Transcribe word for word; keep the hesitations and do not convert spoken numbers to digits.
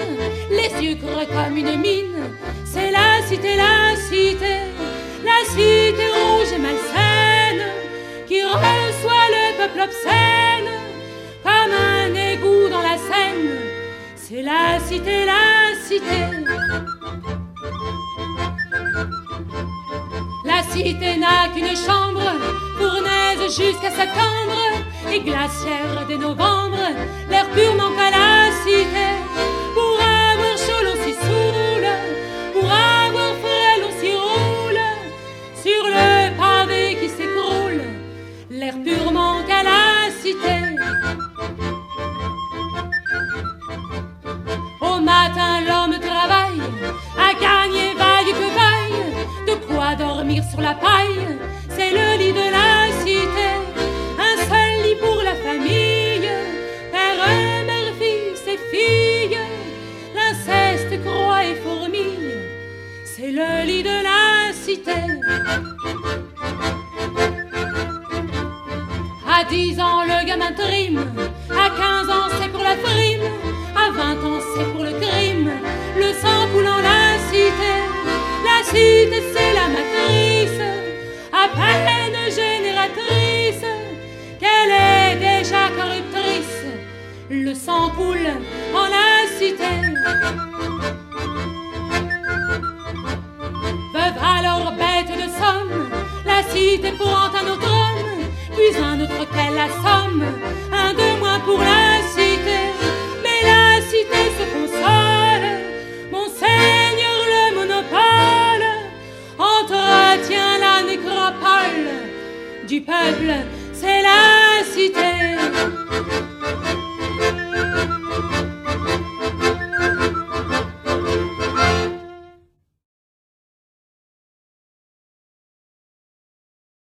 les sucres comme une mine. C'est la cité, la cité, la cité rouge et malsaine, qui reçoit le peuple obscène comme un égout dans la Seine. C'est la cité, la cité. La cité n'a qu'une chambre, fournaise jusqu'à septembre, et glaciaire dès novembre, l'air pur manque à la cité. Pour avoir chaud l'on s'y saoule, pour avoir frais l'on s'y roule, sur le pavé qui s'écroule, l'air pur manque à la cité. Au matin l'homme travaille, à gagner vaille que vaille, de quoi dormir sur la paille, c'est le lit de la cité. Un seul lit pour la famille, père, mère, fils et filles, l'inceste, croix et fourmille, c'est le lit de la cité. À dix ans le gamin trime, à quinze ans c'est pour la frime, à vingt ans c'est pour le crime, le sang coulant la cité. La cité c'est la matrice, à peine génératrice, qu'elle est déjà corruptrice, le sang coule en la cité. Veuve alors bête de somme, la cité pour un autre homme, puis un autre qu'elle assomme, un de moins pour la cité. Mais la cité se console, Monseigneur le monopole entretient la nécropole du peuple, c'est la cité.